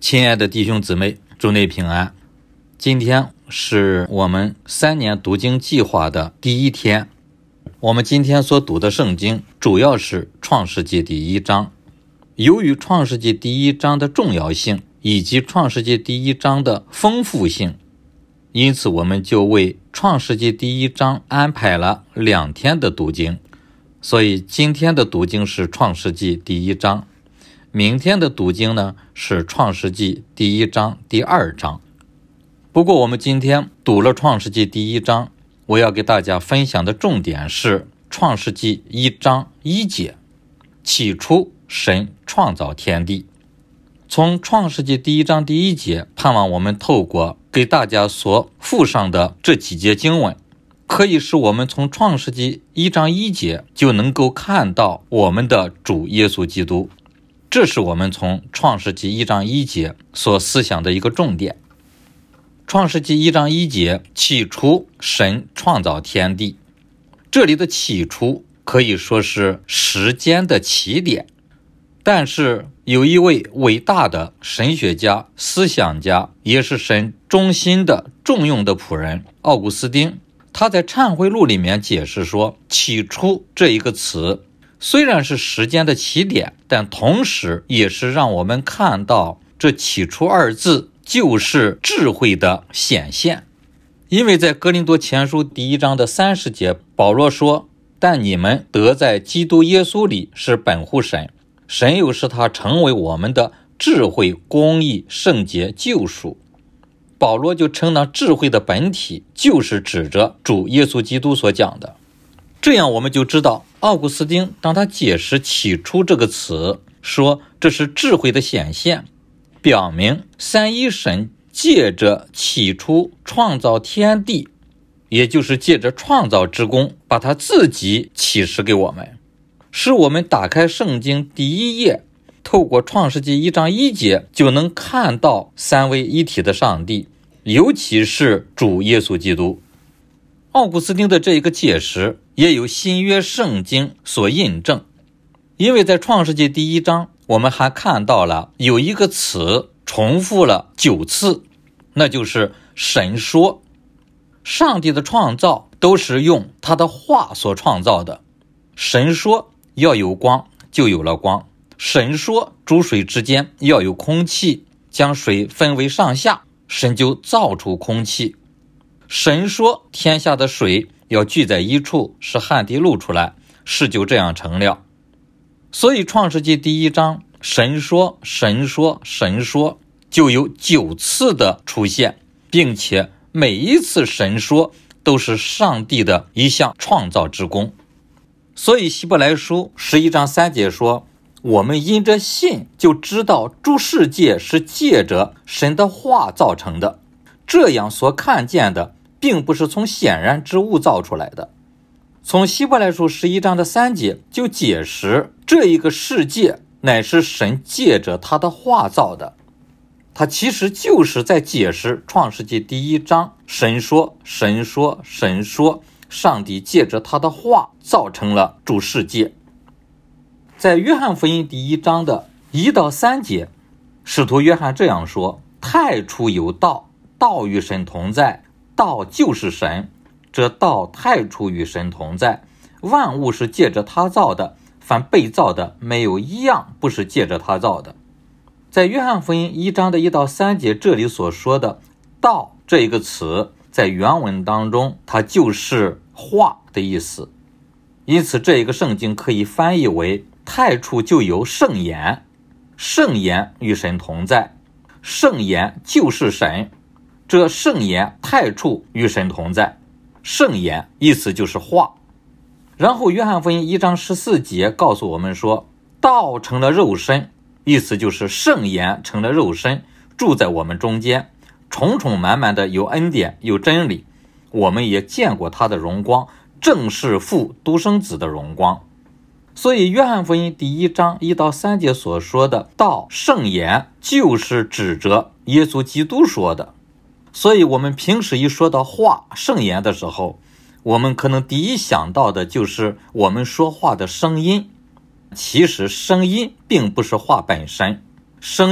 亲爱的弟兄姊妹，主内平安。今天是我们3年读经计划的第一天。我们今天所读的圣经主要是创世纪第1章。由于创世纪第1章的重要性以及创世纪第1章的丰富性，因此我们就为创世纪第1章安排了2天的读经。所以今天的读经是创世纪第1章，明天的读经呢是创世纪第1章第2章。不过我们今天读了创世纪第1章，我要给大家分享的重点是创世纪1章1节，起初神创造天地。从创世纪第1章第1节，盼望我们透过给大家所附上的这几节经文，可以使我们从创世纪1章1节就能够看到我们的主耶稣基督。这是我们从创世纪1章1节所思想的一个重点。创世纪1章1节，起初神创造天地。这里的起初可以说是时间的起点，但是有一位伟大的神学家、思想家，也是神忠心的重用的仆人奥古斯丁，他在忏悔录里面解释说，起初这一个词虽然是时间的起点，但同时也是让我们看到这起初2字就是智慧的显现。因为在哥林多前书第1章的30节，保罗说，但你们得在基督耶稣里是本乎神，神又使他成为我们的智慧、公义、圣洁、救赎。保罗就称那智慧的本体就是指着主耶稣基督所讲的。这样我们就知道，奥古斯丁当他解释起初这个词，说这是智慧的显现，表明三一神借着起初创造天地，也就是借着创造之功，把他自己启示给我们，使我们打开圣经第1页，透过创世纪1章1节就能看到三位一体的上帝，尤其是主耶稣基督。奥古斯丁的这一个解释也有新约圣经所印证，因为在创世纪第1章我们还看到了有一个词重复了9次，那就是神说。上帝的创造都是用他的话所创造的。神说要有光，就有了光。神说诸水之间要有空气，将水分为上下，神就造出空气。神说天下的水要聚在一处，使旱地露出来，事就这样成了。所以创世纪第1章神说神说神说就有9次的出现，并且每一次神说都是上帝的一项创造之功。所以希伯来书11章3节说，我们因着信就知道诸世界是借着神的话造成的，这样所看见的并不是从显然之物造出来的。从希伯来书11章的3节就解释，这一个世界乃是神借着他的话造的。他其实就是在解释创世纪第1章神说神说神说，上帝借着他的话造成了诸世界。在约翰福音第1章的1到3节，使徒约翰这样说，太初有道，道与神同在，道就是神，这道太初与神同在，万物是借着他造的，凡被造的没有一样不是借着他造的。在约翰福音1章的1到3节，这里所说的道这一个词，在原文当中它就是话的意思，因此这一个圣经可以翻译为太初就有圣言，圣言与神同在，圣言就是神，这圣言太初与神同在，圣言意思就是话。然后约翰福音1章14节告诉我们说，道成了肉身，意思就是圣言成了肉身，住在我们中间，充充满满的有恩典有真理，我们也见过他的荣光，正是父独生子的荣光。所以约翰福音第1章1到3节所说的道圣言，就是指着耶稣基督说的。所以我们平时一说到话圣言的时候，我们可能第一想到的就是我们说话的声音。其实声音并不是话本身，声音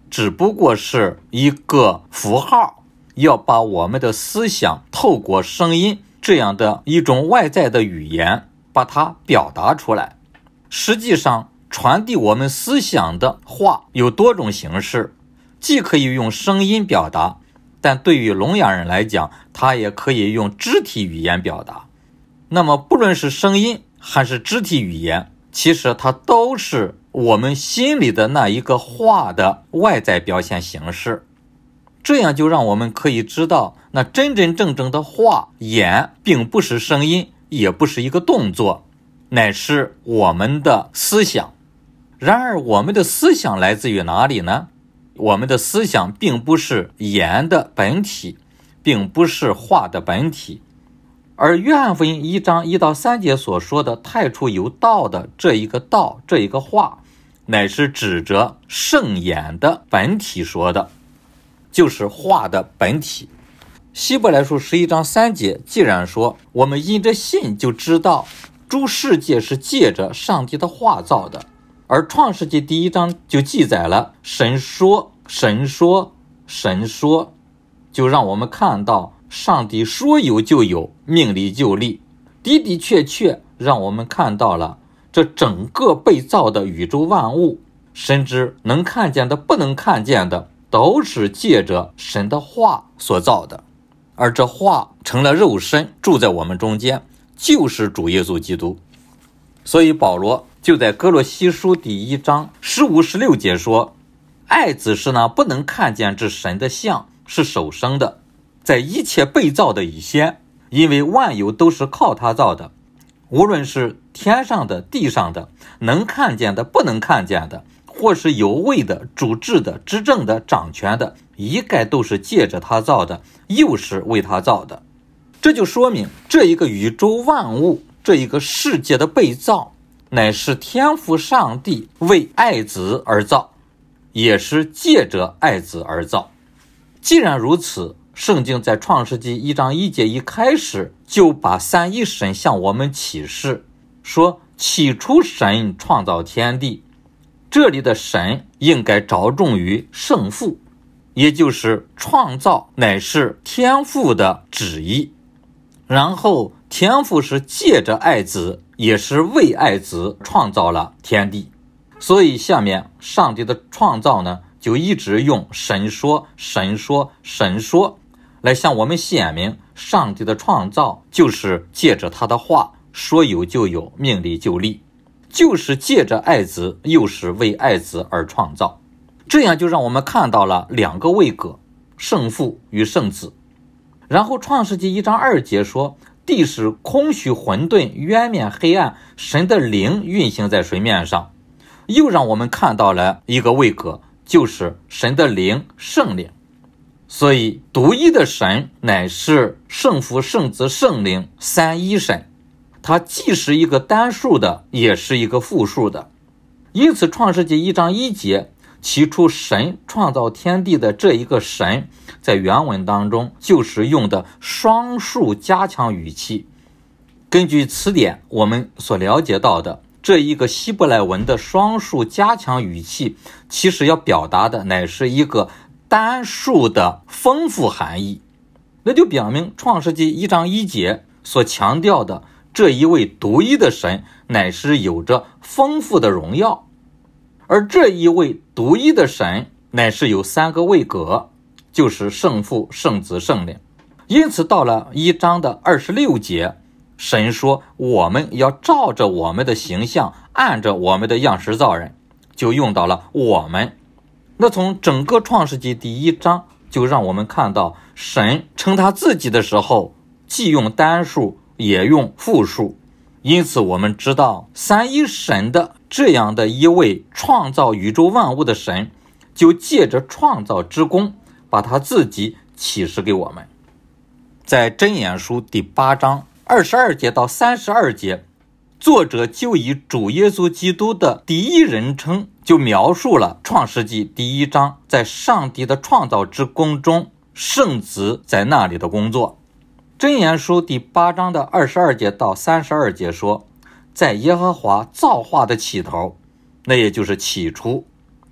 只不过是一个符号，要把我们的思想透过声音这样的一种外在的语言把它表达出来。实际上传递我们思想的话有多种形式，既可以用声音表达，但对于聋哑人来讲，他也可以用肢体语言表达。那么不论是声音还是肢体语言，其实它都是我们心里的那一个话的外在表现形式。这样就让我们可以知道，那真真正正的话言并不是声音，也不是一个动作，乃是我们的思想。然而我们的思想来自于哪里呢？我们的思想并不是言的本体，并不是话的本体。而约翰福音1章1到3节所说的太初有道的这一个道，这一个话，乃是指着圣言的本体说的，就是话的本体。希伯来书11章3节既然说我们因着信就知道诸世界是借着上帝的话造的，而创世纪1章就记载了神说神说神说，就让我们看到上帝说有就有，命立就立，的的确确让我们看到了这整个被造的宇宙万物，甚至能看见的不能看见的，都是借着神的话所造的。而这话成了肉身，住在我们中间，就是主耶稣基督。所以保罗就在哥罗西书第1章15、16节说，爱子是那不能看见之神的像，是首生的，在一切被造的以先，因为万有都是靠他造的，无论是天上的地上的，能看见的不能看见的，或是有位的主治的执政的掌权的，一概都是借着他造的，又是为他造的。这就说明这一个宇宙万物，这一个世界的被造，乃是天父上帝为爱子而造，也是借着爱子而造。既然如此，圣经在创世纪1章1节一开始就把三一神向我们启示，说起初神创造天地。这里的神应该着重于圣父，也就是创造乃是天父的旨意，然后天父是借着爱子，也是为爱子创造了天地。所以下面上帝的创造呢，就一直用神说神说神说来向我们显明，上帝的创造就是借着他的话，说有就有，命立就立，就是借着爱子，又是为爱子而创造。这样就让我们看到了两个位格，圣父与圣子。然后创世纪1章2节说，地是空虚混沌，渊面黑暗，神的灵运行在水面上。又让我们看到了一个位格，就是神的灵，圣灵。所以独一的神乃是圣父圣子圣灵三一神，它既是一个单数的，也是一个复数的。因此创世纪1章1节，起初神创造天地的这一个神，在原文当中就是用的双数加强语气。根据词典我们所了解到的，这一个希伯来文的双数加强语气，其实要表达的乃是一个单数的丰富含义。那就表明创世纪1章1节所强调的这一位独一的神，乃是有着丰富的荣耀。而这一位独一的神乃是有三个位格，就是圣父圣子圣灵。因此到了1章的26节，神说我们要照着我们的形象，按着我们的样式造人，就用到了我们。那从整个创世纪第1章就让我们看到，神称他自己的时候，既用单数也用复数。因此我们知道三一神的这样的一位创造宇宙万物的神，就借着创造之功，把他自己启示给我们。在箴言书第8章22节到32节，作者就以主耶稣基督的第一人称，就描述了创世纪第1章在上帝的创造之功中，圣子在那里的工作。箴言书第8章的22节到32节说，在耶和华造化的起头，那也就是起初，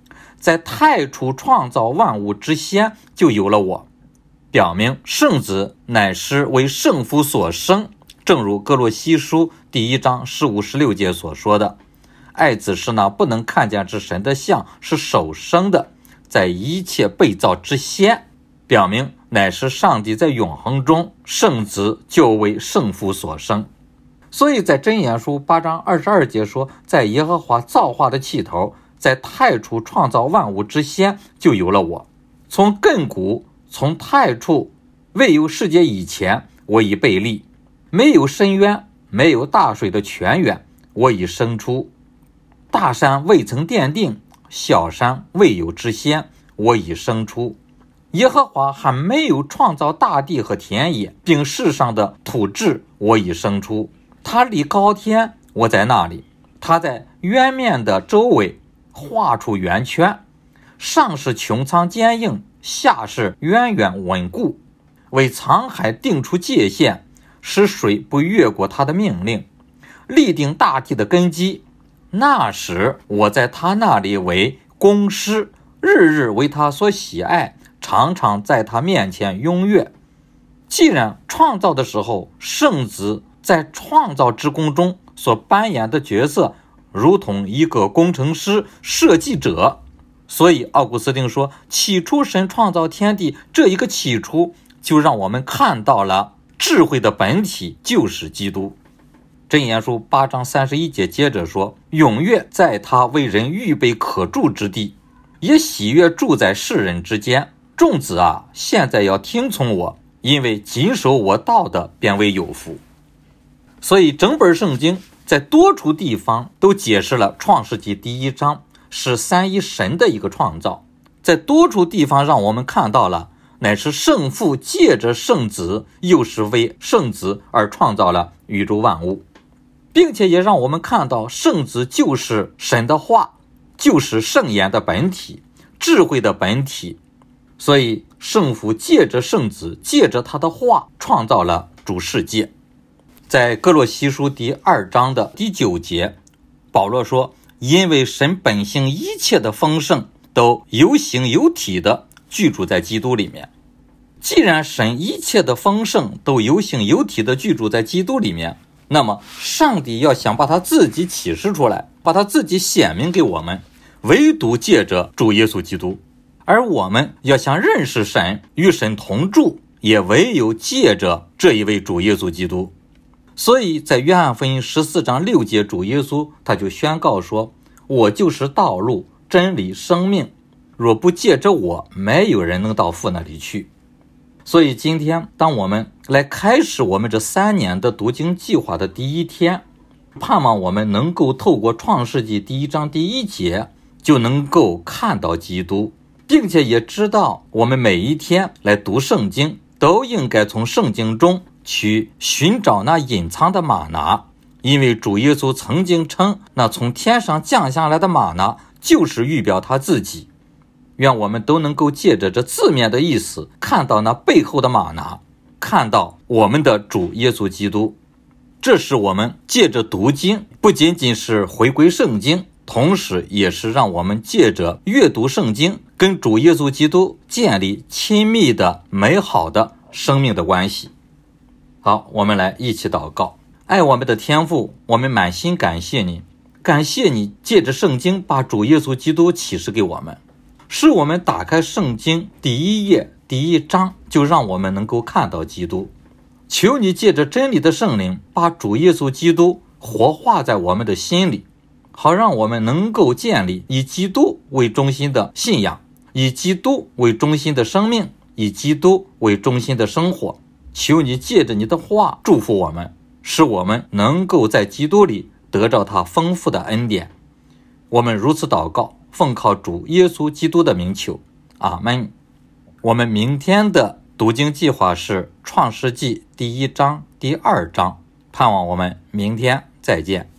在太初创造万物之先就有了我，表明圣子乃是为圣父所生，正如哥罗西书第1章15、16节所说的，爱子是那不能看见之神的像，是首生的，在一切被造之先，表明乃是上帝在永恒中，圣子就为圣父所生。所以在箴言书8章22节说，在耶和华造化的起头，在太初创造万物之先就有了我。从亘古，从太初，未有世界以前，我已被立，没有深渊，没有大水的泉源，我已生出。大山未曾奠定，小山未有之先，我已生出。耶和华还没有创造大地和田野，并世上的土质，我已生出。他立高天，我在那里。他在渊面的周围画出圆圈，上是穹苍坚硬，下是渊源稳固，为沧海定出界限，使水不越过他的命令，立定大地的根基。那时我在他那里为工师，日日为他所喜爱，常常在他面前踊跃。既然创造的时候，圣子在创造之功中所扮演的角色如同一个工程师、设计者，所以奥古斯丁说，起初神创造天地，这一个起初就让我们看到了智慧的本体就是基督。箴言书8章31节接着说，踊跃在他为人预备可住之地，也喜悦住在世人之间。众子啊，现在要听从我，因为谨守我道的便为有福。所以整本圣经在多处地方都解释了创世纪第1章是三一神的一个创造，在多处地方让我们看到了乃是圣父借着圣子，又是为圣子而创造了宇宙万物，并且也让我们看到圣子就是神的话，就是圣言的本体，智慧的本体。所以圣父借着圣子，借着他的话创造了主世界。在哥罗西书第2章的第9节，保罗说，因为神本性一切的丰盛都有形有体的居住在基督里面。既然神一切的丰盛都有形有体的居住在基督里面，那么上帝要想把他自己启示出来，把他自己显明给我们，唯独借着主耶稣基督。而我们要想认识神，与神同住，也唯有借着这一位主耶稣基督。所以在约翰福音14章6节，主耶稣他就宣告说，我就是道路、真理、生命，若不借着我，没有人能到父那里去。所以今天当我们来开始我们这3年的读经计划的第1天，盼望我们能够透过创世纪第1章第1节就能够看到基督，并且也知道我们每一天来读圣经都应该从圣经中去寻找那隐藏的玛拿，因为主耶稣曾经称那从天上降下来的玛拿就是预表他自己。愿我们都能够借着这字面的意思，看到那背后的玛拿，看到我们的主耶稣基督。这是我们借着读经，不仅仅是回归圣经，同时也是让我们借着阅读圣经，跟主耶稣基督建立亲密的、美好的生命的关系。好，我们来一起祷告。爱我们的天父，我们满心感谢你，感谢你借着圣经把主耶稣基督启示给我们，使我们打开圣经第1页第1章，就让我们能够看到基督。求你借着真理的圣灵，把主耶稣基督活化在我们的心里，好让我们能够建立以基督为中心的信仰，以基督为中心的生命，以基督为中心的生活。求你借着你的话祝福我们，使我们能够在基督里得到他丰富的恩典。我们如此祷告，奉靠主耶稣基督的名求，阿们。我们明天的读经计划是创世纪第1章第2章，盼望我们明天再见。